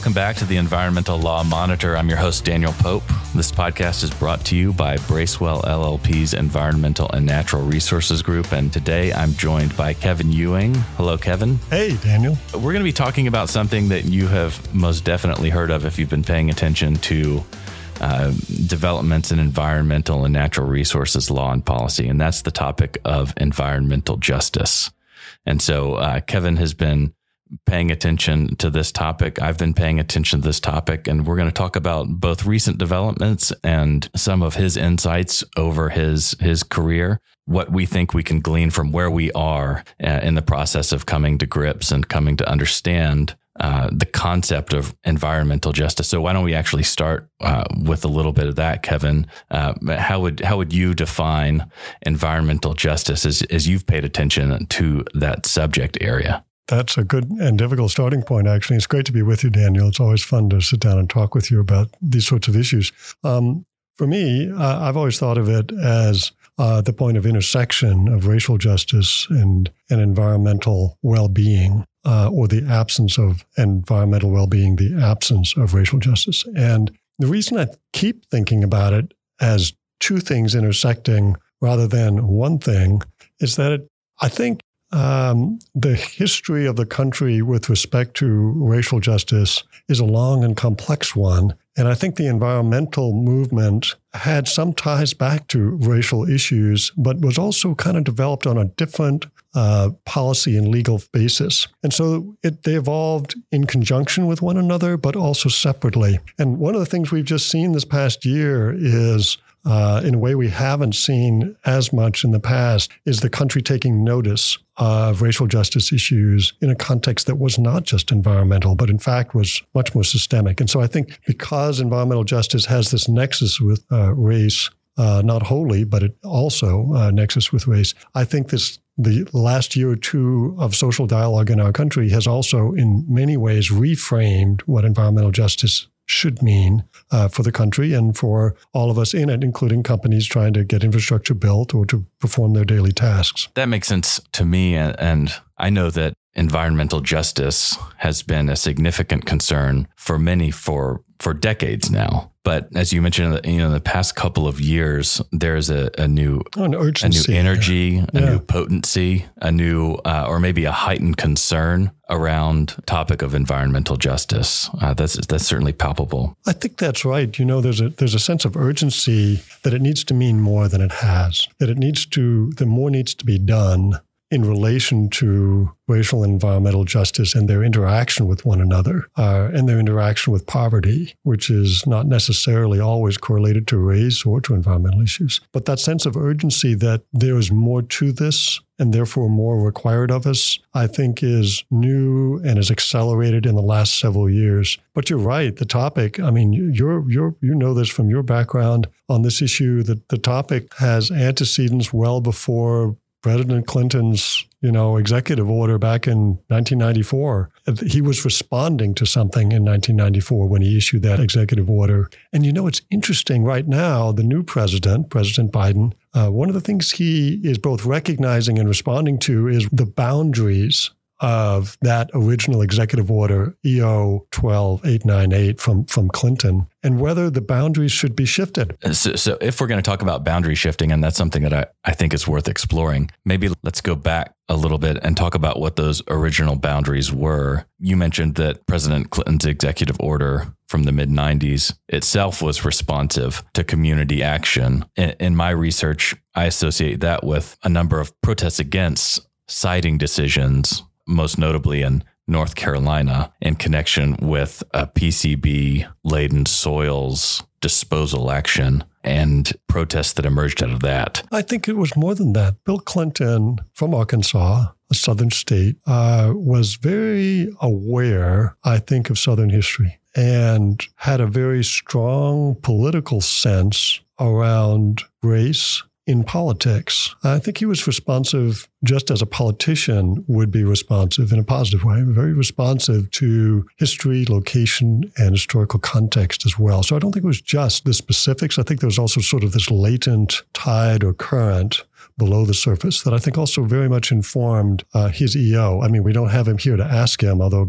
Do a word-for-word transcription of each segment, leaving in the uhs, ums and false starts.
Welcome back to the Environmental Law Monitor. I'm your host, Daniel Pope. This podcast is brought to you by Bracewell L L P's Environmental and Natural Resources Group. And today I'm joined by Kevin Ewing. Hello, Kevin. Hey, Daniel. We're going to be talking about something that you have most definitely heard of if you've been paying attention to uh, developments in environmental and natural resources law and policy. And that's the topic of environmental justice. And so uh, Kevin has been paying attention to this topic. I've been paying attention to this topic, and we're going to talk about both recent developments and some of his insights over his his career, what we think we can glean from where we are uh, in the process of coming to grips and coming to understand uh, the concept of environmental justice. So why don't we actually start uh, with a little bit of that, Kevin? Uh, how would how would you define environmental justice as, as you've paid attention to that subject area? That's a good and difficult starting point, actually. It's great to be with you, Daniel. It's always fun to sit down and talk with you about these sorts of issues. Um, for me, uh, I've always thought of it as uh, the point of intersection of racial justice and, and environmental well-being, uh, or the absence of environmental well-being, the absence of racial justice. And the reason I keep thinking about it as two things intersecting rather than one thing is that it, I think Um, the history of the country with respect to racial justice is a long and complex one. And I think the environmental movement had some ties back to racial issues, but was also kind of developed on a different uh, policy and legal basis. And so it, they evolved in conjunction with one another, but also separately. And one of the things we've just seen this past year is Uh, in a way we haven't seen as much in the past, is the country taking notice of racial justice issues in a context that was not just environmental, but in fact was much more systemic. And so I think because environmental justice has this nexus with uh, race, uh, not wholly, but it also uh, nexus with race, I think this the last year or two of social dialogue in our country has also in many ways reframed what environmental justice should mean uh, for the country and for all of us in it, including companies trying to get infrastructure built or to perform their daily tasks. That makes sense to me. And I know that environmental justice has been a significant concern for many for for decades now. But as you mentioned, you know, in the past couple of years, there's a, a new An urgency, a new energy, yeah. a Yeah. new potency, a new uh, or maybe a heightened concern around topic of environmental justice. Uh, that's that's certainly palpable. I think that's right. You know, there's a there's a sense of urgency that it needs to mean more than it has. That it needs to, the more needs to be done in relation to racial and environmental justice and their interaction with one another, uh, and their interaction with poverty, which is not necessarily always correlated to race or to environmental issues. But that sense of urgency that there is more to this and therefore more required of us, I think is new and is accelerated in the last several years. But you're right, the topic, I mean, you're, you're, you know this from your background on this issue, that the topic has antecedents well before President Clinton's, you know, executive order back in nineteen ninety-four. He was responding to something in nineteen ninety-four when he issued that executive order. And, you know, it's interesting right now, the new president, President Biden, uh, one of the things he is both recognizing and responding to is the boundaries of that original executive order, E O twelve eight ninety-eight from, from Clinton, and whether the boundaries should be shifted. So, so if we're going to talk about boundary shifting, and that's something that I, I think is worth exploring, maybe let's go back a little bit and talk about what those original boundaries were. You mentioned that President Clinton's executive order from the mid nineties itself was responsive to community action. In, in my research, I associate that with a number of protests against siting decisions, most notably in North Carolina, in connection with a P C B-laden soils disposal action and protests that emerged out of that. I think it was more than that. Bill Clinton from Arkansas, a southern state, uh, was very aware, I think, of Southern history and had a very strong political sense around race in politics. I think he was responsive, just as a politician would be responsive in a positive way, very responsive to history, location, and historical context as well. So I don't think it was just the specifics. I think there was also sort of this latent tide or current below the surface that I think also very much informed uh, his E O. I mean, we don't have him here to ask him, although it'd be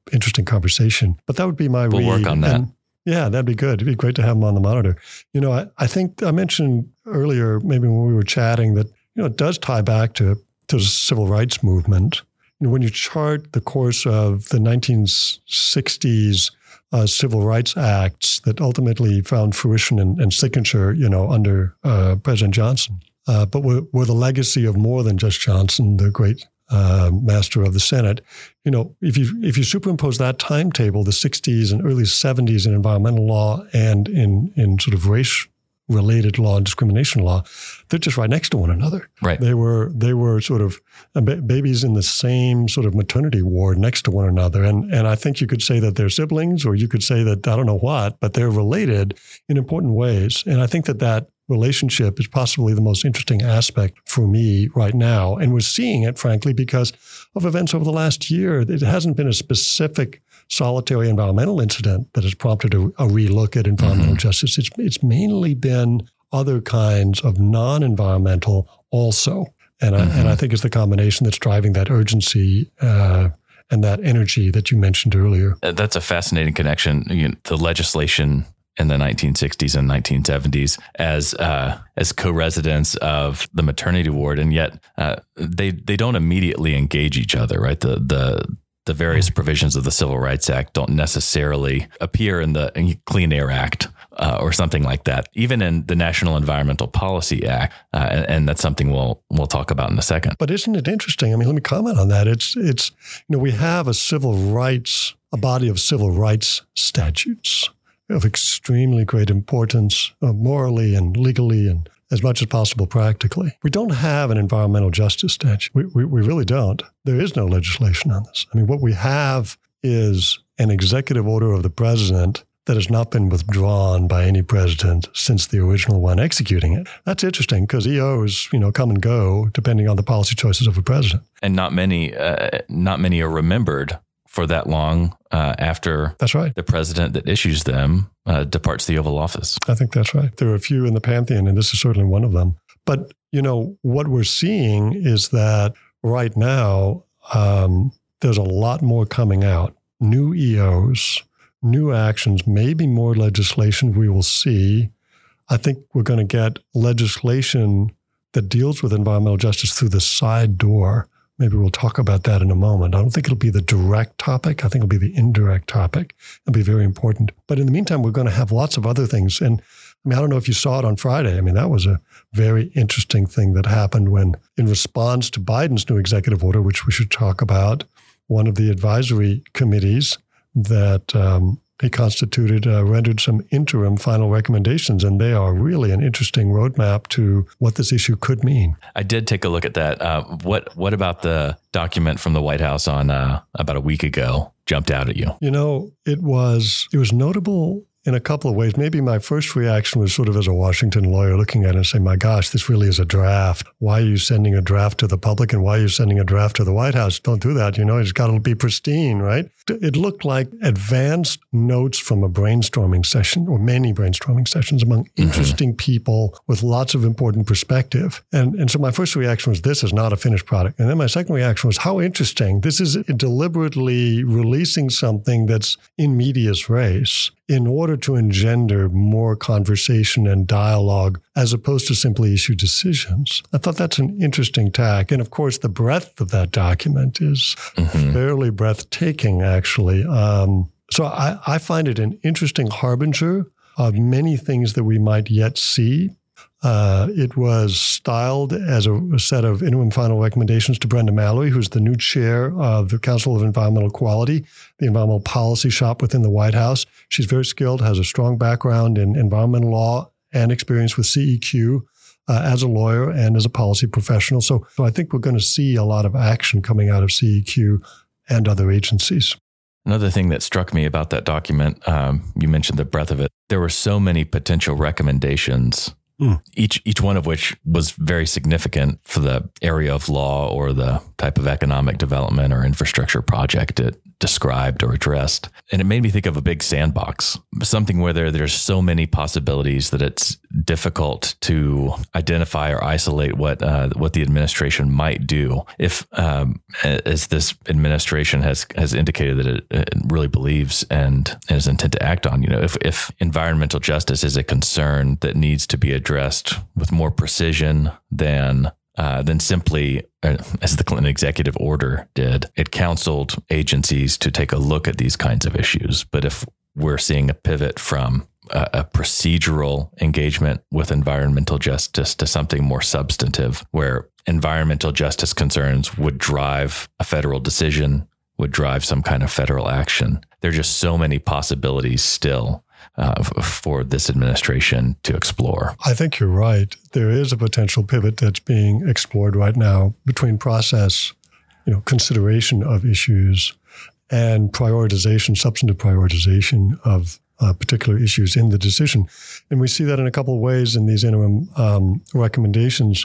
interesting conversation. But that would be my we'll read. We'll work on that. And yeah, that'd be good. It'd be great to have him on the monitor. You know, I, I think I mentioned earlier, maybe when we were chatting, that, you know, it does tie back to, to the civil rights movement. You know, when you chart the course of the nineteen sixties uh, civil rights acts that ultimately found fruition and, and signature, you know, under uh, President Johnson, uh, but were, were the legacy of more than just Johnson, the great uh, master of the Senate. You know, if you if you superimpose that timetable, the sixties and early seventies in environmental law and in in sort of race related law and discrimination law, they're just right next to one another. Right. They were they were sort of babies in the same sort of maternity ward next to one another. And and I think you could say that they're siblings, or you could say that I don't know what, but they're related in important ways. And I think that that relationship is possibly the most interesting aspect for me right now. And we're seeing it, frankly, because of events over the last year. It hasn't been a specific solitary environmental incident that has prompted a, a relook at environmental mm-hmm. justice. It's it's mainly been other kinds of non-environmental also. And, mm-hmm. I, and I think it's the combination that's driving that urgency uh, and that energy that you mentioned earlier. That's a fascinating connection. You know, the legislation in the nineteen sixties and nineteen seventies as uh, as co-residents of the maternity ward, and yet uh, they they don't immediately engage each other, right? The the the various provisions of the Civil Rights Act don't necessarily appear in the Clean Air Act uh, or something like that, even in the National Environmental Policy Act, uh, and, and that's something we'll we'll talk about in a second. But isn't it interesting? I mean, let me comment on that. It's it's you know we have a civil rights a body of civil rights statutes of extremely great importance, uh, morally and legally, and as much as possible practically. We don't have an environmental justice statute. We, we, we really don't. There is no legislation on this. I mean, what we have is an executive order of the president that has not been withdrawn by any president since the original one executing it. That's interesting because E Os, you know, come and go depending on the policy choices of a president. And not many, uh, not many are remembered for that long uh, after that's right. the president that issues them uh, departs the Oval Office. I think that's right. There are a few in the pantheon, and this is certainly one of them. But, you know, what we're seeing is that right now, um, there's a lot more coming out. New E Os, new actions, maybe more legislation we will see. I think we're going to get legislation that deals with environmental justice through the side door. Maybe we'll talk about that in a moment. I don't think it'll be the direct topic. I think it'll be the indirect topic. It'll be very important. But in the meantime, we're going to have lots of other things. And I mean, I don't know if you saw it on Friday. I mean, that was a very interesting thing that happened when, in response to Biden's new executive order, which we should talk about, one of the advisory committees that um, he constituted uh, rendered some interim final recommendations, and they are really an interesting roadmap to what this issue could mean. I did take a look at that. Uh, what What about the document from the White House on uh, about a week ago jumped out at you? You know, it was it was notable in a couple of ways. Maybe my first reaction was sort of as a Washington lawyer looking at it and saying, my gosh, this really is a draft. Why are you sending a draft to the public, and why are you sending a draft to the White House? Don't do that. You know, it's got to be pristine, right? It looked like advanced notes from a brainstorming session, or many brainstorming sessions among mm-hmm. interesting people with lots of important perspective. And, and so my first reaction was, this is not a finished product. And then my second reaction was, how interesting. This is deliberately releasing something that's in medias res in order to engender more conversation and dialogue as opposed to simply issue decisions. I thought that's an interesting tack. And of course, the breadth of that document is mm-hmm. fairly breathtaking, actually. Um, so I, I find it an interesting harbinger of many things that we might yet see. Uh, it was styled as a, a set of interim final recommendations to Brenda Mallory, who's the new chair of the Council of Environmental Quality, the environmental policy shop within the White House. She's very skilled, has a strong background in environmental law and experience with C E Q uh, as a lawyer and as a policy professional. So, so I think we're going to see a lot of action coming out of C E Q and other agencies. Another thing that struck me about that document, um, you mentioned the breadth of it. There were so many potential recommendations, mm. each each one of which was very significant for the area of law or the type of economic development or infrastructure project it described or addressed. And it made me think of a big sandbox, something where there, there's so many possibilities that it's difficult to identify or isolate what uh, what the administration might do. If, um, as this administration has has indicated that it, it really believes and is intent to act on, you know, if, if environmental justice is a concern that needs to be addressed with more precision than Uh, than simply, uh, as the Clinton executive order did, it counseled agencies to take a look at these kinds of issues. But if we're seeing a pivot from a, a procedural engagement with environmental justice to something more substantive, where environmental justice concerns would drive a federal decision, would drive some kind of federal action, there are just so many possibilities still Uh, for this administration to explore. I think you're right. There is a potential pivot that's being explored right now between process, you know, consideration of issues and prioritization, substantive prioritization of uh, particular issues in the decision. And we see that in a couple of ways in these interim um, recommendations.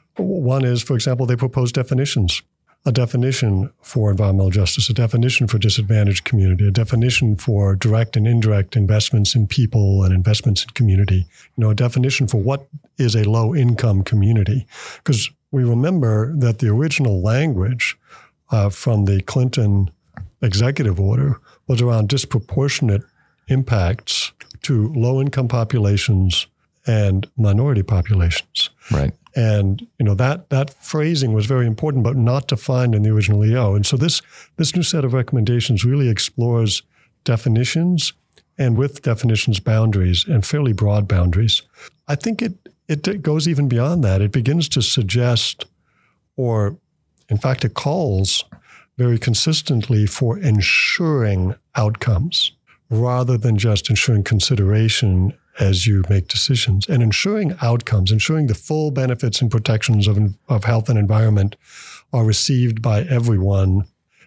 One is, for example, they propose definitions. A definition for environmental justice, a definition for disadvantaged community, a definition for direct and indirect investments in people and investments in community, you know, a definition for what is a low-income community. Because we remember that the original language uh, from the Clinton executive order was around disproportionate impacts to low-income populations and minority populations. Right. And, you know, that that phrasing was very important, but not defined in the original E O. And so this this new set of recommendations really explores definitions and with definitions, boundaries and fairly broad boundaries. I think it, it goes even beyond that. It begins to suggest, or in fact, it calls very consistently for ensuring outcomes rather than just ensuring consideration as you make decisions, and ensuring outcomes, ensuring the full benefits and protections of, of health and environment are received by everyone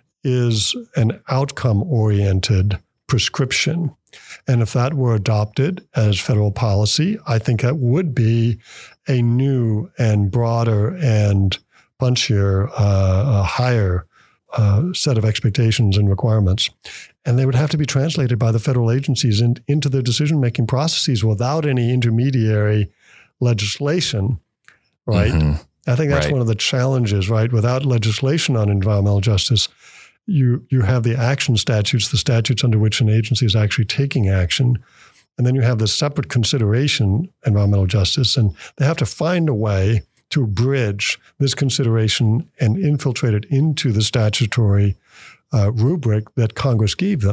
is an outcome-oriented prescription. And if that were adopted as federal policy, I think that would be a new and broader and punchier, uh, a higher uh, set of expectations and requirements. And they would have to be translated by the federal agencies in, into their decision-making processes without any intermediary legislation, right? Mm-hmm. I think that's right. One of the challenges, right? Without legislation on environmental justice, you you have the action statutes, the statutes under which an agency is actually taking action. And then you have this separate consideration, environmental justice, and they have to find a way to bridge this consideration and infiltrate it into the statutory Uh, rubric that Congress gave them.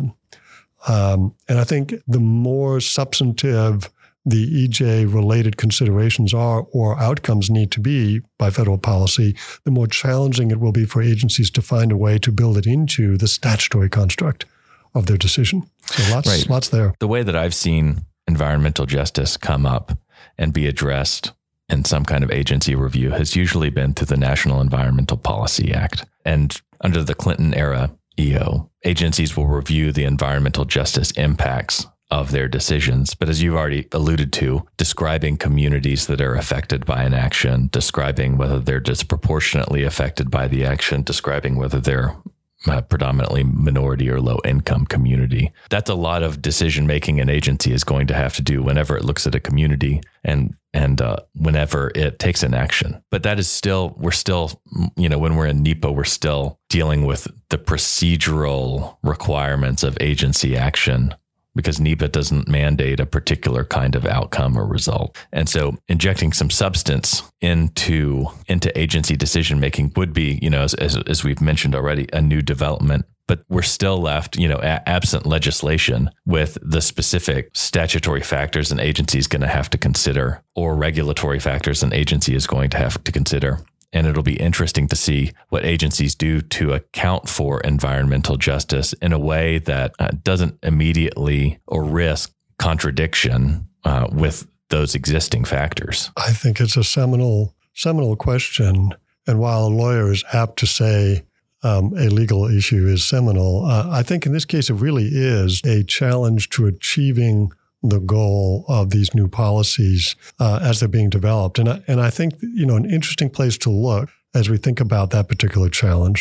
Um, and I think the more substantive the E J-related considerations are or outcomes need to be by federal policy, the more challenging it will be for agencies to find a way to build it into the statutory construct of their decision. So lots, right. lots there. The way that I've seen environmental justice come up and be addressed in some kind of agency review has usually been through the National Environmental Policy Act. And under the Clinton era E O, agencies will review the environmental justice impacts of their decisions. But as you've already alluded to, describing communities that are affected by an action, describing whether they're disproportionately affected by the action, describing whether they're uh, predominantly minority or low income community. That's a lot of decision making an agency is going to have to do whenever it looks at a community and and uh, whenever it takes an action. But that is still, we're still, you know, when we're in NEPA, we're still dealing with the procedural requirements of agency action because NEPA doesn't mandate a particular kind of outcome or result. And so injecting some substance into into agency decision making would be, you know, as, as, as we've mentioned already, a new development. But we're still left, you know, a- absent legislation with the specific statutory factors an agency is going to have to consider or regulatory factors an agency is going to have to consider. And it'll be interesting to see what agencies do to account for environmental justice in a way that uh, doesn't immediately or risk contradiction uh, with those existing factors. I think it's a seminal, seminal question. And while a lawyer is apt to say, Um, a legal issue is seminal, Uh, I think in this case, it really is a challenge to achieving the goal of these new policies uh, as they're being developed. And I, and I think, you know, an interesting place to look as we think about that particular challenge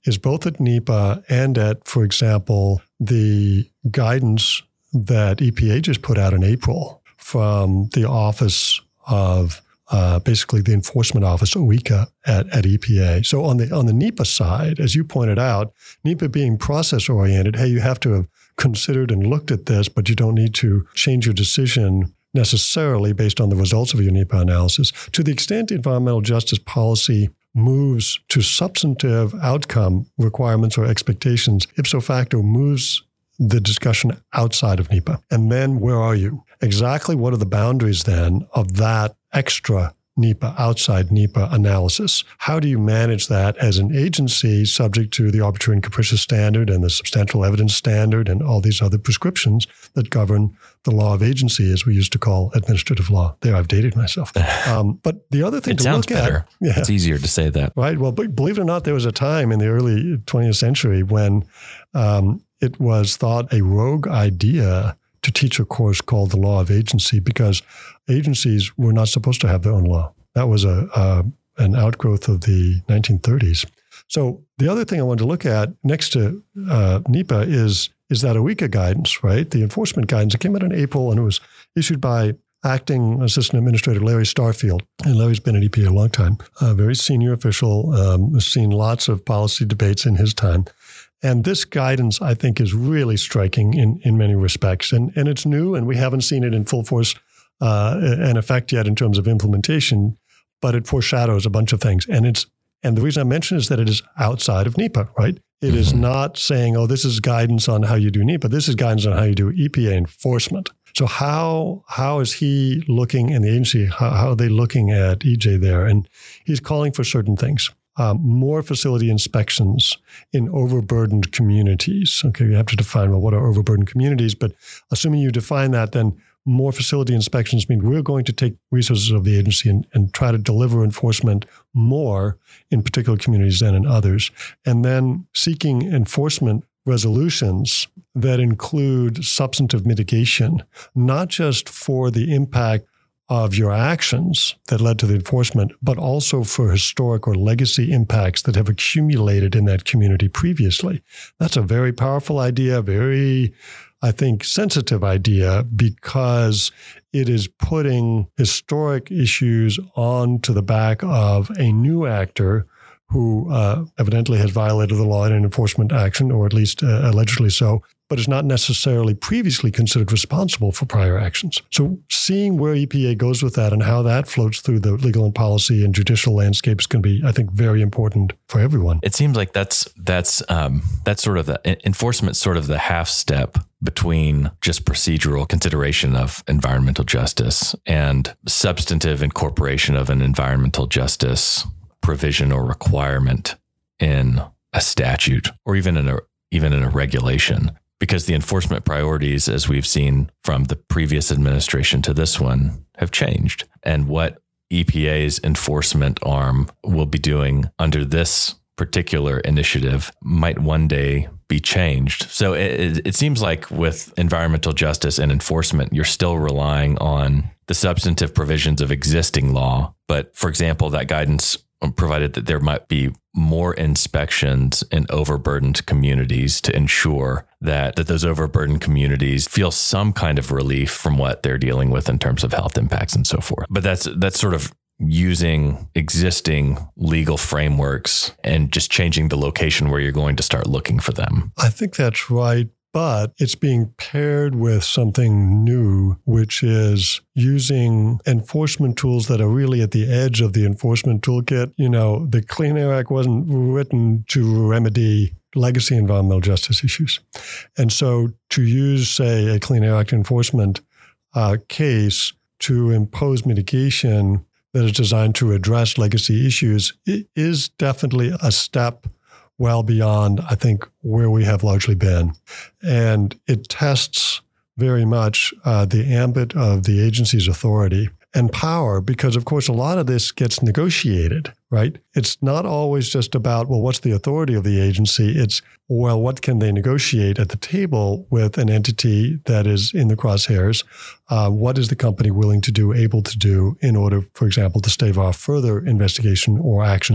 is both at NEPA and at, for example, the guidance that E P A just put out in April from the Office of uh, basically the Enforcement Office, O E C A, at, at E P A. So on the on the NEPA side, as you pointed out, NEPA being process-oriented, hey, you have to have considered and looked at this, but you don't need to change your decision necessarily based on the results of your NEPA analysis. To the extent environmental justice policy moves to substantive outcome requirements or expectations, ipso facto moves the discussion outside of NEPA. And then where are you? Exactly what are the boundaries then of that extra NEPA, outside NEPA analysis? How do you manage that as an agency subject to the arbitrary and capricious standard and the substantial evidence standard and all these other prescriptions that govern the law of agency, as we used to call administrative law? There, I've dated myself. Um, but the other thing it to sounds look better. at... Yeah, it's easier to say that. Right. Well, but believe it or not, there was a time in the early twentieth century when um, it was thought a rogue idea to teach a course called the law of agency, because agencies were not supposed to have their own law. That was a uh, an outgrowth of the nineteen thirties. So the other thing I wanted to look at next to uh, NEPA is is that O E C A guidance, right? The enforcement guidance. It came out in April, and it was issued by Acting Assistant Administrator Larry Starfield. And Larry's been at E P A a long time, a very senior official, um, has seen lots of policy debates in his time. And this guidance, I think, is really striking in, in many respects. And, and it's new, and we haven't seen it in full force uh, and effect yet in terms of implementation, but it foreshadows a bunch of things. And it's and the reason I mention is that it is outside of NEPA, right? It mm-hmm. is not saying, oh, this is guidance on how you do NEPA. This is guidance on how you do E P A enforcement. So how how is he looking in the agency? How, how are they looking at E J there? And he's calling for certain things. Um, more facility inspections in overburdened communities. Okay, you have to define, well, what are overburdened communities? But assuming you define that, then more facility inspections mean we're going to take resources of the agency and, and try to deliver enforcement more in particular communities than in others. And then seeking enforcement resolutions that include substantive mitigation, not just for the impact of your actions that led to the enforcement, but also for historic or legacy impacts that have accumulated in that community previously. That's a very powerful idea, very, I think, sensitive idea, because it is putting historic issues onto the back of a new actor who uh, evidently has violated the law in an enforcement action, or at least uh, allegedly so, but is not necessarily previously considered responsible for prior actions. So seeing where E P A goes with that and how that floats through the legal and policy and judicial landscapes can be, I think, very important for everyone. It seems like that's that's um, that's sort of the enforcement, sort of the half step between just procedural consideration of environmental justice and substantive incorporation of an environmental justice provision or requirement in a statute or even in a even in a regulation. Because the enforcement priorities, as we've seen from the previous administration to this one, have changed. And what E P A's enforcement arm will be doing under this particular initiative might one day be changed. So it, it seems like with environmental justice and enforcement, you're still relying on the substantive provisions of existing law. But for example, that guidance provided that there might be more inspections in overburdened communities to ensure that, that those overburdened communities feel some kind of relief from what they're dealing with in terms of health impacts and so forth. But that's that's sort of using existing legal frameworks and just changing the location where you're going to start looking for them. I think that's right. But it's being paired with something new, which is using enforcement tools that are really at the edge of the enforcement toolkit. You know, the Clean Air Act wasn't written to remedy legacy environmental justice issues. And so to use, say, a Clean Air Act enforcement uh, case to impose mitigation that is designed to address legacy issues, it is definitely a step well beyond, I think, where we have largely been. And it tests very much uh, the ambit of the agency's authority and power, because, of course, a lot of this gets negotiated, right? It's not always just about, well, what's the authority of the agency? It's, well, what can they negotiate at the table with an entity that is in the crosshairs? Uh, what is the company willing to do, able to do in order, for example, to stave off further investigation or actions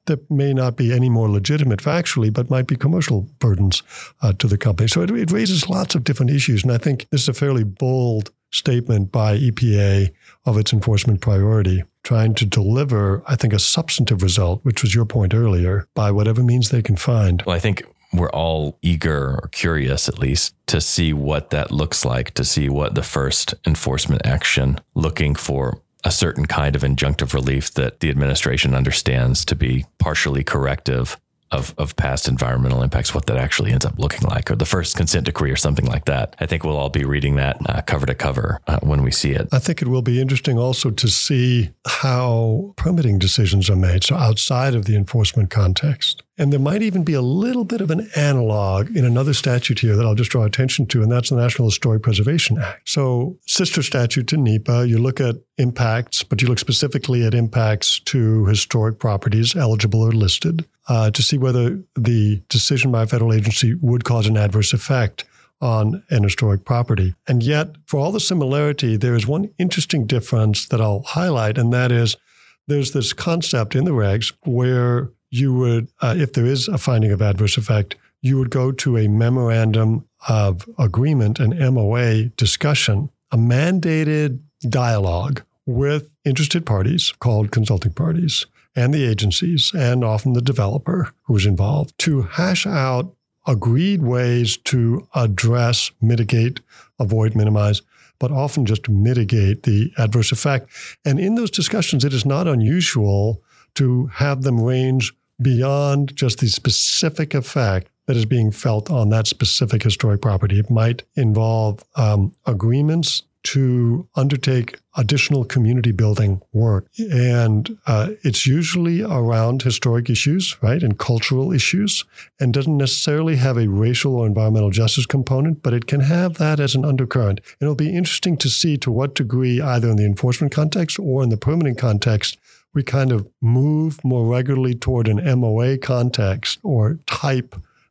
that may not be any more legitimate factually, but might be commercial burdens uh, to the company. So it, it raises lots of different issues. And I think this is a fairly bold statement by E P A of its enforcement priority, trying to deliver, I think, a substantive result, which was your point earlier, by whatever means they can find. Well, I think we're all eager or curious, at least, to see what that looks like, to see what the first enforcement action looking for a certain kind of injunctive relief that the administration understands to be partially corrective of, of past environmental impacts, what that actually ends up looking like, or the first consent decree or something like that. I think we'll all be reading that uh, cover to cover uh, when we see it. I think it will be interesting also to see how permitting decisions are made, so outside of the enforcement context. And there might even be a little bit of an analog in another statute here that I'll just draw attention to, and that's the National Historic Preservation Act. So sister statute to NEPA, you look at impacts, but you look specifically at impacts to historic properties eligible or listed uh, to see whether the decision by a federal agency would cause an adverse effect on an historic property. And yet, for all the similarity, there is one interesting difference that I'll highlight, and that is there's this concept in the regs where you would, uh, if there is a finding of adverse effect, you would go to a memorandum of agreement, an M O A discussion, a mandated dialogue with interested parties called consulting parties and the agencies and often the developer who's involved to hash out agreed ways to address, mitigate, avoid, minimize, but often just mitigate the adverse effect. And in those discussions, it is not unusual to have them range beyond just the specific effect that is being felt on that specific historic property. It might involve um, agreements to undertake additional community building work. And uh, it's usually around historic issues, right, and cultural issues, and doesn't necessarily have a racial or environmental justice component, but it can have that as an undercurrent. And it'll be interesting to see to what degree, either in the enforcement context or in the permitting context, we kind of move more regularly toward an M O A context or type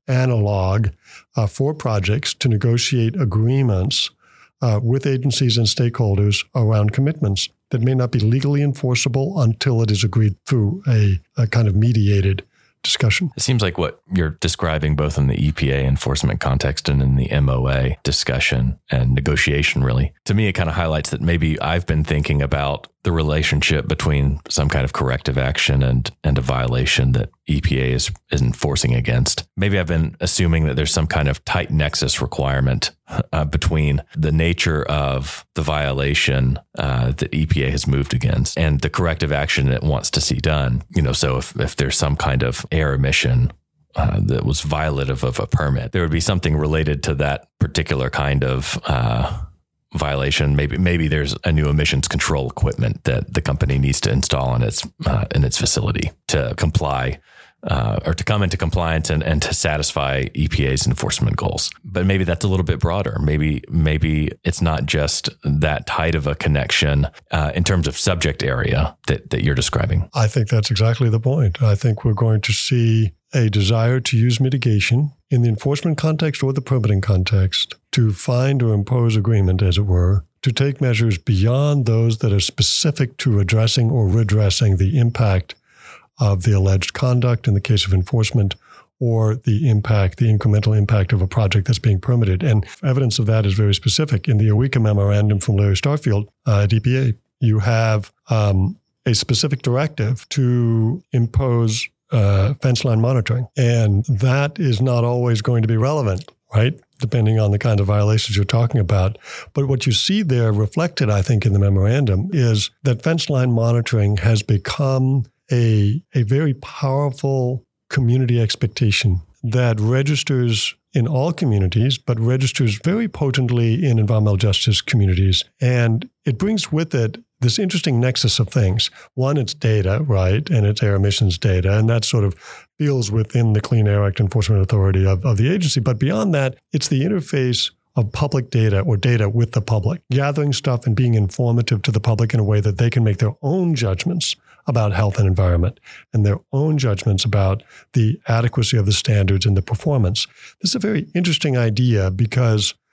analog uh, for projects to negotiate agreements uh, with agencies and stakeholders around commitments that may not be legally enforceable until it is agreed through a, a kind of mediated discussion. It seems like what you're describing both in the E P A enforcement context and in the M O A discussion and negotiation, really, to me, it kind of highlights that maybe I've been thinking about the relationship between some kind of corrective action and, and a violation that E P A is, is enforcing against. Maybe I've been assuming that there's some kind of tight nexus requirement uh, between the nature of the violation uh, that E P A has moved against and the corrective action it wants to see done. You know, so if, if there's some kind of air emission uh, that was violative of a permit, there would be something related to that particular kind of uh violation. Maybe maybe there's a new emissions control equipment that the company needs to install in its uh, in its facility to comply uh, or to come into compliance and, and to satisfy E P A's enforcement goals. But maybe that's a little bit broader. Maybe maybe it's not just that tight of a connection uh, in terms of subject area that that you're describing. I think that's exactly the point. I think we're going to see a desire to use mitigation in the enforcement context or the permitting context to find or impose agreement, as it were, to take measures beyond those that are specific to addressing or redressing the impact of the alleged conduct in the case of enforcement or the impact, the incremental impact of a project that's being permitted. And evidence of that is very specific. In the OWECA memorandum from Larry Starfield uh, at E P A, you have um, a specific directive to impose Uh, fence line monitoring. And that is not always going to be relevant, right? Depending on the kind of violations you're talking about. But what you see there reflected, I think, in the memorandum is that fence line monitoring has become a, a very powerful community expectation that registers in all communities, but registers very potently in environmental justice communities. And it brings with it this interesting nexus of things. One, it's data, right? And it's air emissions data. And that sort of feels within the Clean Air Act enforcement authority of, of the agency. But beyond that, it's the interface of public data or data with the public, gathering stuff and being informative to the public in a way that they can make their own judgments about health and environment and their own judgments about the adequacy of the standards and the performance. This is a very interesting idea because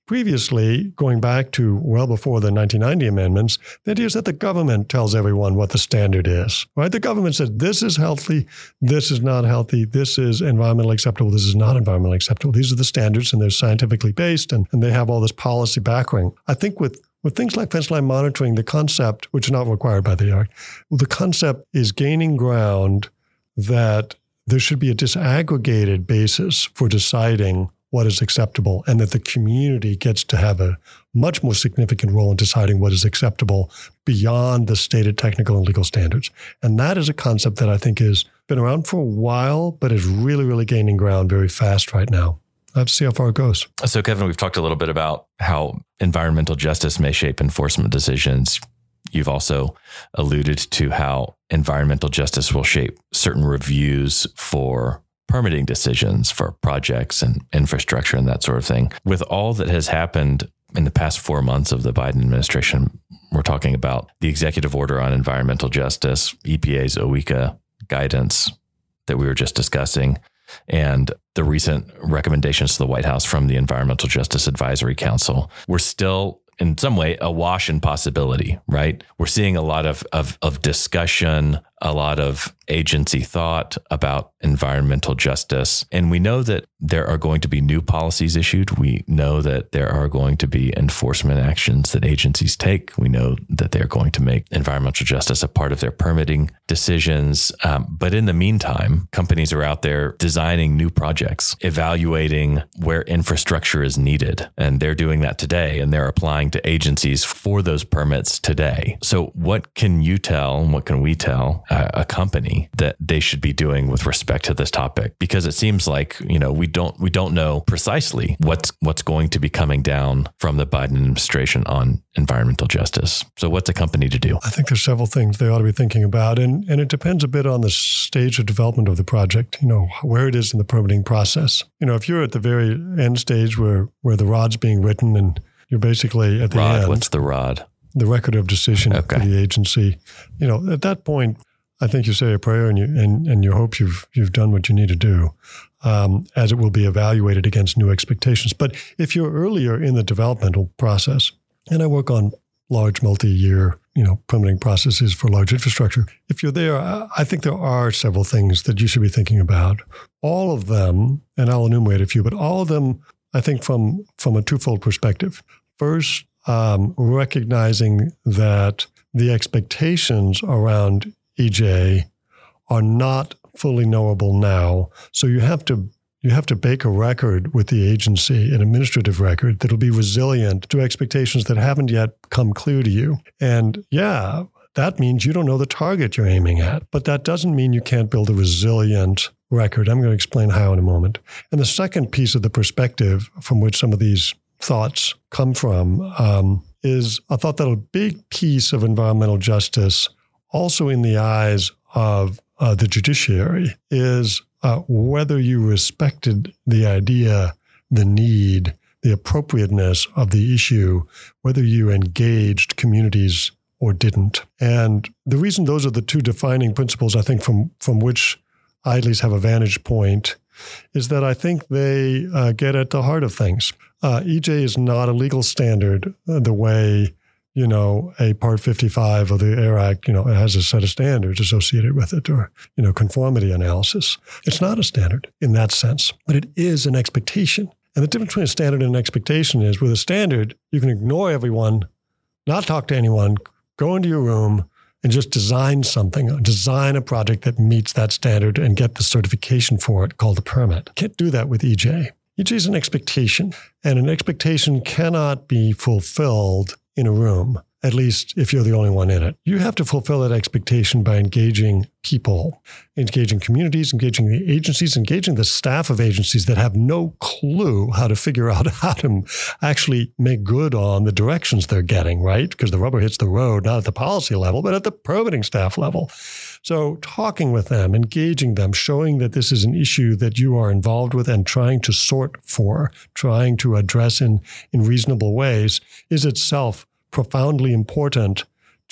previously, going back to well before the nineteen ninety amendments, the idea is that the government tells everyone what the standard is, right? The government says, this is healthy, this is not healthy, this is environmentally acceptable, this is not environmentally acceptable. These are the standards, and they're scientifically based, and, and they have all this policy backing. I think with With things like fence line monitoring, the concept, which is not required by the Act, well, the concept is gaining ground that there should be a disaggregated basis for deciding what is acceptable, and that the community gets to have a much more significant role in deciding what is acceptable beyond the stated technical and legal standards. And that is a concept that I think has been around for a while, but is really, really gaining ground very fast right now. Let's see how far it goes. So, Kevin, we've talked a little bit about how environmental justice may shape enforcement decisions. You've also alluded to how environmental justice will shape certain reviews for permitting decisions for projects and infrastructure and that sort of thing. With all that has happened in the past four months of the Biden administration, we're talking about the executive order on environmental justice, E P A's OECA guidance that we were just discussing, and the recent recommendations to the White House from the Environmental Justice Advisory Council. We're still, in some way, awash in possibility, right? We're seeing a lot of, of, of discussion, a lot of agency thought about environmental justice. And we know that there are going to be new policies issued. We know that there are going to be enforcement actions that agencies take. We know that they're going to make environmental justice a part of their permitting decisions. Um, but in the meantime, companies are out there designing new projects, evaluating where infrastructure is needed. And they're doing that today, and they're applying to agencies for those permits today. So what can you tell, and what can we tell a, a company that they should be doing with respect to this topic? Because it seems like, you know, we don't we don't know precisely what's what's going to be coming down from the Biden administration on environmental justice. So what's a company to do? I think there's several things they ought to be thinking about, and and it depends a bit on the stage of development of the project, you know, where it is in the permitting process. You know, if you're at the very end stage where where the rod's being written and you're basically at the rod, end. What's the rod? The record of decision okay. for the agency. You know, at that point, I think you say a prayer and you and, and you hope you've you've done what you need to do, um, as it will be evaluated against new expectations. But if you're earlier in the developmental process, and I work on large multi-year, you know, permitting processes for large infrastructure, if you're there, I think there are several things that you should be thinking about. All of them, and I'll enumerate a few, but all of them, I think, from from a twofold perspective. First, um, recognizing that the expectations around E J are not fully knowable now. So you have to you have to bake a record with the agency, an administrative record that'll be resilient to expectations that haven't yet come clear to you. And yeah, that means you don't know the target you're aiming at, but that doesn't mean you can't build a resilient record. I'm going to explain how in a moment. And the second piece of the perspective from which some of these thoughts come from um, is I thought that a big piece of environmental justice, also in the eyes of uh, the judiciary, is uh, whether you respected the idea, the need, the appropriateness of the issue, whether you engaged communities or didn't. And the reason those are the two defining principles, I think, from, from which I at least have a vantage point, is that I think they uh, get at the heart of things. Uh, E J is not a legal standard uh, the way, you know, a Part fifty-five of the AIR Act, you know, it has a set of standards associated with it, or, you know, conformity analysis. It's not a standard in that sense, but it is an expectation. And the difference between a standard and an expectation is with a standard, you can ignore everyone, not talk to anyone, go into your room and just design something, design a project that meets that standard and get the certification for it called a permit. Can't do that with E J. E J is an expectation, and an expectation cannot be fulfilled in a room, at least if you're the only one in it. You have to fulfill that expectation by engaging people, engaging communities, engaging the agencies, engaging the staff of agencies that have no clue how to figure out how to actually make good on the directions they're getting, right? Because the rubber hits the road, not at the policy level, but at the permitting staff level. So talking with them, engaging them, showing that this is an issue that you are involved with and trying to sort for, trying to address in, in reasonable ways is itself profoundly important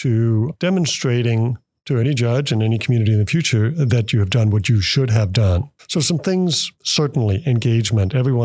to demonstrating to any judge and any community in the future that you have done what you should have done. So some things, certainly engagement. Everyone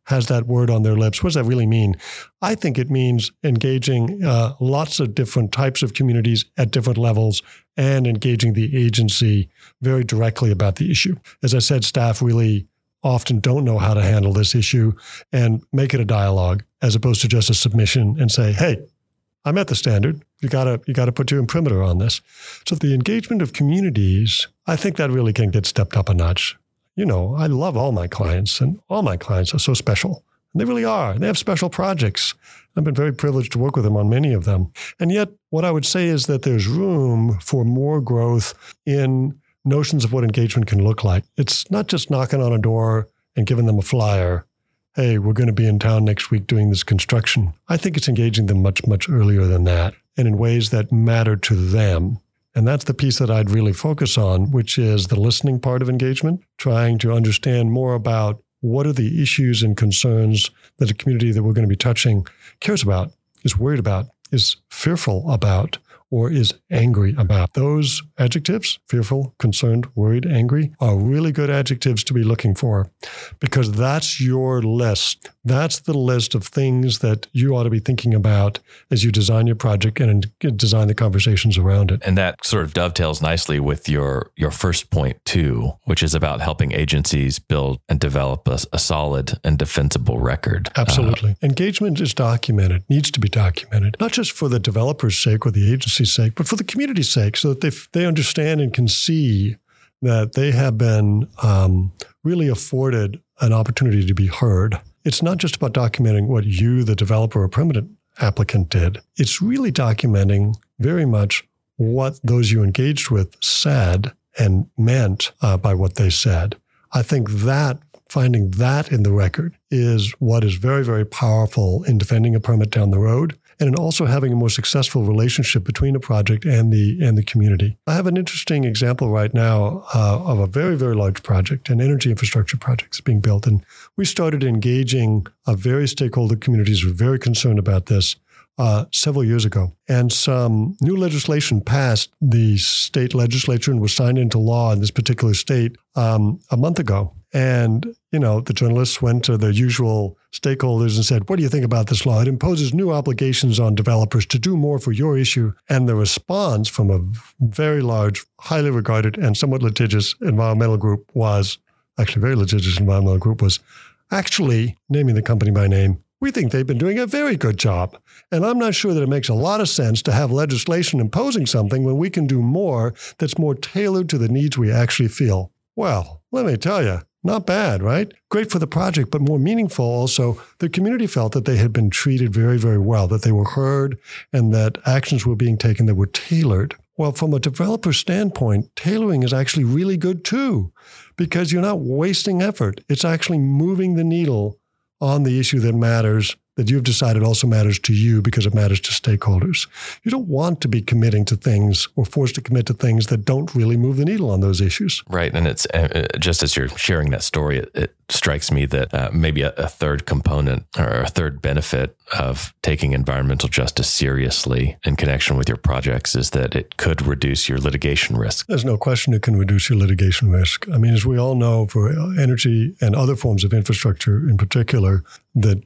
has that word on their lips. What does that really mean? I think it means engaging uh, lots of different types of communities at different levels and engaging the agency very directly about the issue. As I said, staff really often don't know how to handle this issue and make it a dialogue as opposed to just a submission and say, hey, I met the standard. You gotta you gotta put your imprimatur on this. So the engagement of communities, I think that really can get stepped up a notch. You know, I love all my clients, and all my clients are so special. And they really are. They have special projects. I've been very privileged to work with them on many of them. And yet, what I would say is that there's room for more growth in notions of what engagement can look like. It's not just knocking on a door and giving them a flyer. Hey, we're going to be in town next week doing this construction. I think it's engaging them much, much earlier than that and in ways that matter to them. And that's the piece that I'd really focus on, which is the listening part of engagement, trying to understand more about what are the issues and concerns that the community that we're going to be touching cares about, is worried about, is fearful about, or is angry about. Those adjectives, fearful, concerned, worried, angry, are really good adjectives to be looking for because that's your list. That's the list of things that you ought to be thinking about as you design your project and design the conversations around it. And that sort of dovetails nicely with your your first point too, which is about helping agencies build and develop a, a solid and defensible record. Absolutely. Uh, Engagement is documented, needs to be documented, not just for the developer's sake or the agency's sake, but for the community's sake, so that they they understand and can see that they have been um, really afforded an opportunity to be heard. It's not just about documenting what you, the developer or permanent applicant, did. It's really documenting very much what those you engaged with said and meant uh, by what they said. I think that finding that in the record is what is very, very powerful in defending a permit down the road and in also having a more successful relationship between a project and the and the community. I have an interesting example right now uh, of a very, very large project, an energy infrastructure project that's being built. And we started engaging uh, various stakeholder communities who were very concerned about this uh, several years ago. And some new legislation passed the state legislature and was signed into law in this particular state um, a month ago. And, you know, the journalists went to the usual stakeholders and said, what do you think about this law? It imposes new obligations on developers to do more for your issue. And the response from a very large, highly regarded and somewhat litigious environmental group was, actually very litigious environmental group was, actually, naming the company by name, we think they've been doing a very good job. And I'm not sure that it makes a lot of sense to have legislation imposing something when we can do more that's more tailored to the needs we actually feel. Well, let me tell you, not bad, right? Great for the project, but more meaningful also. The community felt that they had been treated very, very well, that they were heard and that actions were being taken that were tailored. Well, from a developer standpoint, tailoring is actually really good too, because you're not wasting effort. It's actually moving the needle on the issue that matters, that you've decided also matters to you because it matters to stakeholders. You don't want to be committing to things or forced to commit to things that don't really move the needle on those issues. Right. And it's uh, just as you're sharing that story, it, it strikes me that uh, maybe a, a third component or a third benefit of taking environmental justice seriously in connection with your projects is that it could reduce your litigation risk. There's no question it can reduce your litigation risk. I mean, as we all know, for energy and other forms of infrastructure in particular, that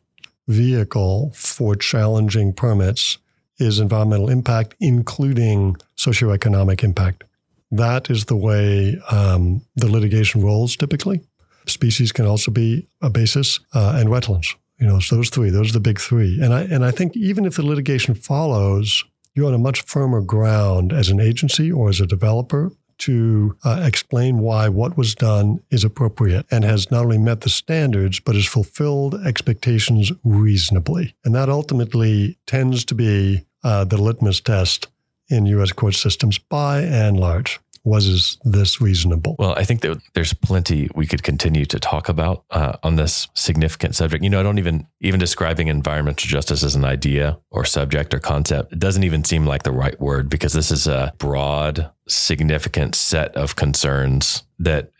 vehicle for challenging permits is environmental impact, including socioeconomic impact. That is the way um, the litigation rolls typically. Species can also be a basis, uh, and wetlands. You know, so those three, those are the big three. And I and I think even if the litigation follows, you're on a much firmer ground as an agency or as a developer to uh, explain why what was done is appropriate and has not only met the standards, but has fulfilled expectations reasonably. And that ultimately tends to be uh, the litmus test in U S court systems by and large. Was this reasonable? Well, I think that there's plenty we could continue to talk about uh, on this significant subject. You know, I don't even, even describing environmental justice as an idea or subject or concept, it doesn't even seem like the right word because this is a broad, significant set of concerns that, as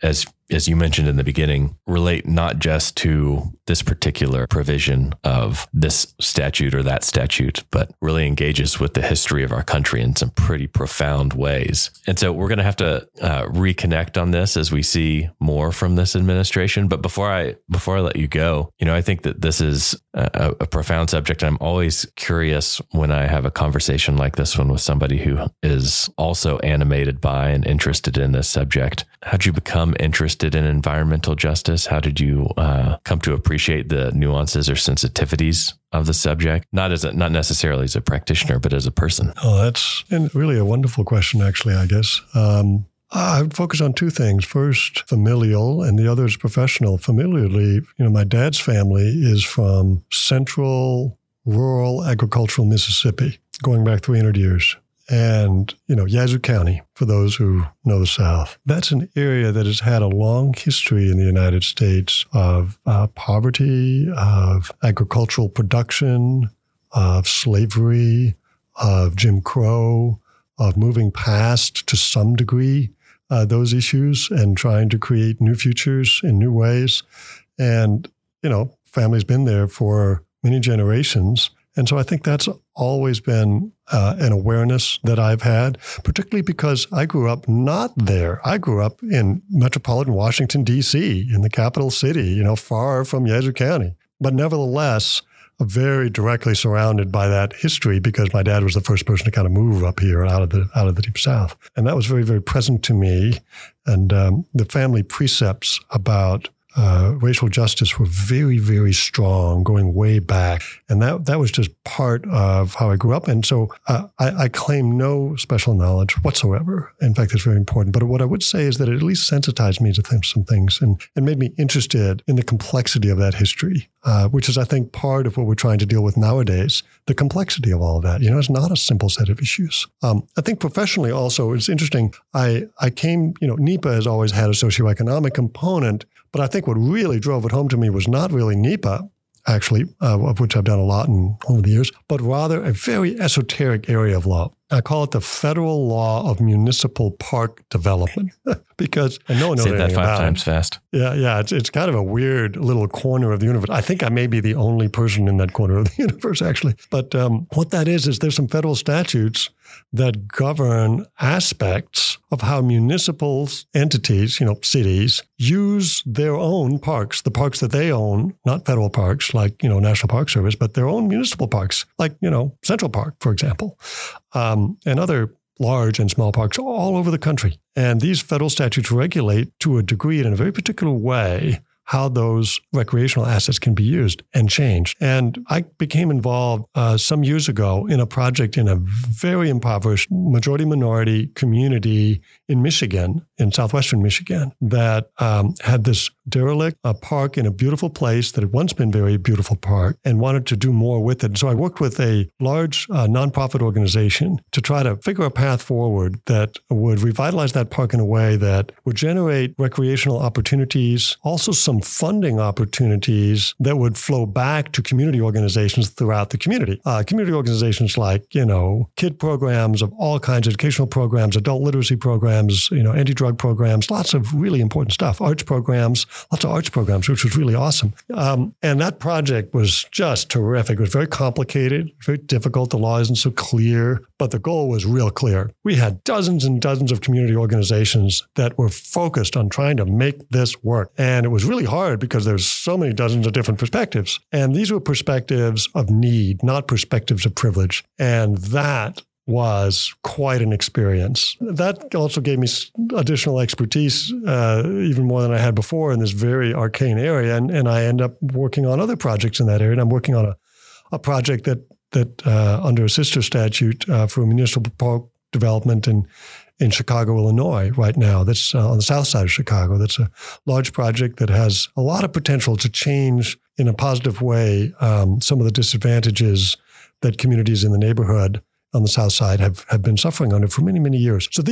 as you mentioned in the beginning, relate not just to this particular provision of this statute or that statute, but really engages with the history of our country in some pretty profound ways. And so we're going to have to uh, reconnect on this as we see more from this administration. But before I before I let you go, you know, I think that this is a, a profound subject. I'm always curious when I have a conversation like this one with somebody who is also animated by and interested in this subject. How did you become interested in environmental justice? How did you uh, come to appreciate the nuances or sensitivities of the subject? Not as a, not necessarily as a practitioner, but as a person. Oh, that's really a wonderful question, actually, I guess. Um, I would focus on two things. First, familial, and the other is professional. Familially, you know, my dad's family is from central, rural, agricultural Mississippi, going back three hundred years. And, you know, Yazoo County, for those who know the South, that's an area that has had a long history in the United States of uh, poverty, of agricultural production, of slavery, of Jim Crow, of moving past, to some degree, uh, those issues and trying to create new futures in new ways. And, you know, family's been there for many generations. And so I think that's always been uh, an awareness that I've had, particularly because I grew up not there. I grew up in metropolitan Washington, D C, in the capital city, you know, far from Yazoo County. But nevertheless, very directly surrounded by that history because my dad was the first person to kind of move up here out of the out of the Deep South. And that was very, very present to me. And um, the family precepts about Uh, racial justice were very, very strong, going way back. And that that was just part of how I grew up. And so uh, I, I claim no special knowledge whatsoever. In fact, it's very important. But what I would say is that it at least sensitized me to th- some things and, and made me interested in the complexity of that history, uh, which is, I think, part of what we're trying to deal with nowadays, the complexity of all of that. You know, it's not a simple set of issues. Um, I think professionally also, it's interesting. I, I came, you know, NEPA has always had a socioeconomic component. But I think what really drove it home to me was not really NEPA, actually, uh, of which I've done a lot in over the years, but rather a very esoteric area of law. I call it the federal law of municipal park development because and no one knows Say that anything five about times it. fast. Yeah, yeah, it's it's kind of a weird little corner of the universe. I think I may be the only person in that corner of the universe, actually. But um, what that is is there's some federal statutes that govern aspects of how municipal entities, you know, cities, use their own parks, the parks that they own, not federal parks like, you know, National Park Service, but their own municipal parks, like, you know, Central Park, for example, um, and other large and small parks all over the country. And these federal statutes regulate to a degree and in a very particular way how those recreational assets can be used and changed. And I became involved uh, some years ago in a project in a very impoverished majority minority community in Michigan, in southwestern Michigan, that um, had this derelict a park in a beautiful place that had once been a very beautiful park and wanted to do more with it. So I worked with a large uh, nonprofit organization to try to figure a path forward that would revitalize that park in a way that would generate recreational opportunities, also some funding opportunities that would flow back to community organizations throughout the community. Uh, community organizations like, you know, kid programs of all kinds, educational programs, adult literacy programs, you know, anti-drug programs, lots of really important stuff, arts programs, lots of arts programs, which was really awesome. Um, and that project was just terrific. It was very complicated, very difficult. The law isn't so clear, but the goal was real clear. We had dozens and dozens of community organizations that were focused on trying to make this work. And it was really hard because there's so many dozens of different perspectives. And these were perspectives of need, not perspectives of privilege. And that was quite an experience. That also gave me additional expertise, uh, even more than I had before in this very arcane area. And, and I end up working on other projects in that area. And I'm working on a, a project that, that uh, under a sister statute uh, for municipal park development in in Chicago, Illinois right now. That's uh, on the south side of Chicago. That's a large project that has a lot of potential to change in a positive way um, some of the disadvantages that communities in the neighborhood on the south side have, have been suffering under for many, many years. So these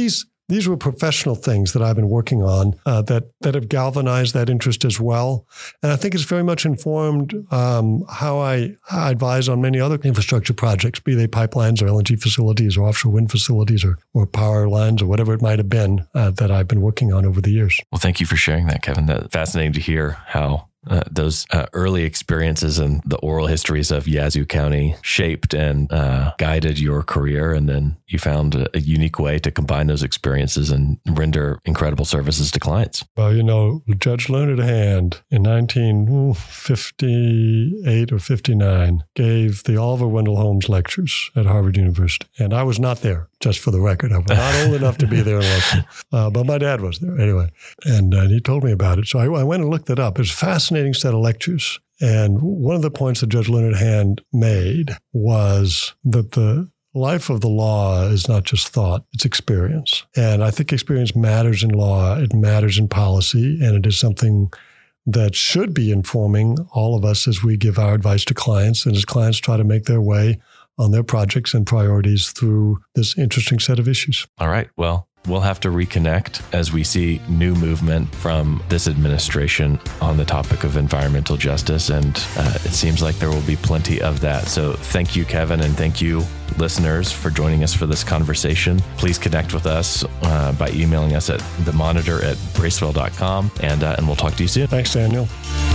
these were professional things that I've been working on uh, that that have galvanized that interest as well. And I think it's very much informed um, how I, I advise on many other infrastructure projects, be they pipelines or L N G facilities or offshore wind facilities or, or power lines or whatever it might have been uh, that I've been working on over the years. Well, thank you for sharing that, Kevin. That's fascinating to hear how Uh, those uh, early experiences and the oral histories of Yazoo County shaped and uh, guided your career. And then you found a, a unique way to combine those experiences and render incredible services to clients. Well, you know, Judge Learned Hand in nineteen fifty-eight or fifty-nine gave the Oliver Wendell Holmes lectures at Harvard University. And I was not there, just for the record. I was not old enough to be there, uh, but my dad was there anyway. And uh, he told me about it. So I, I went and looked it up. It was a fascinating set of lectures. And one of the points that Judge Leonard Hand made was that the life of the law is not just thought, it's experience. And I think experience matters in law, it matters in policy, and it is something that should be informing all of us as we give our advice to clients and as clients try to make their way on their projects and priorities through this interesting set of issues. All right. Well, we'll have to reconnect as we see new movement from this administration on the topic of environmental justice. And uh, it seems like there will be plenty of that. So thank you, Kevin, and thank you, listeners, for joining us for this conversation. Please connect with us uh, by emailing us at the monitor at bracewell dot com, and, uh, and we'll talk to you soon. Thanks, Daniel.